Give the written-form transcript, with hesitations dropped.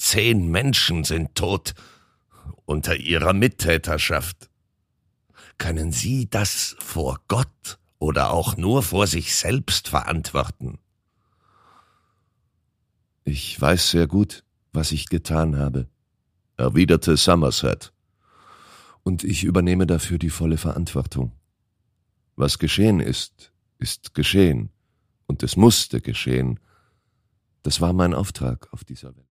10 Menschen sind tot unter Ihrer Mittäterschaft. Können Sie das vor Gott oder auch nur vor sich selbst verantworten? »Ich weiß sehr gut, was ich getan habe«, erwiderte Somerset, »und ich übernehme dafür die volle Verantwortung. Was geschehen ist, ist geschehen, und es musste geschehen. Das war mein Auftrag auf dieser Welt.«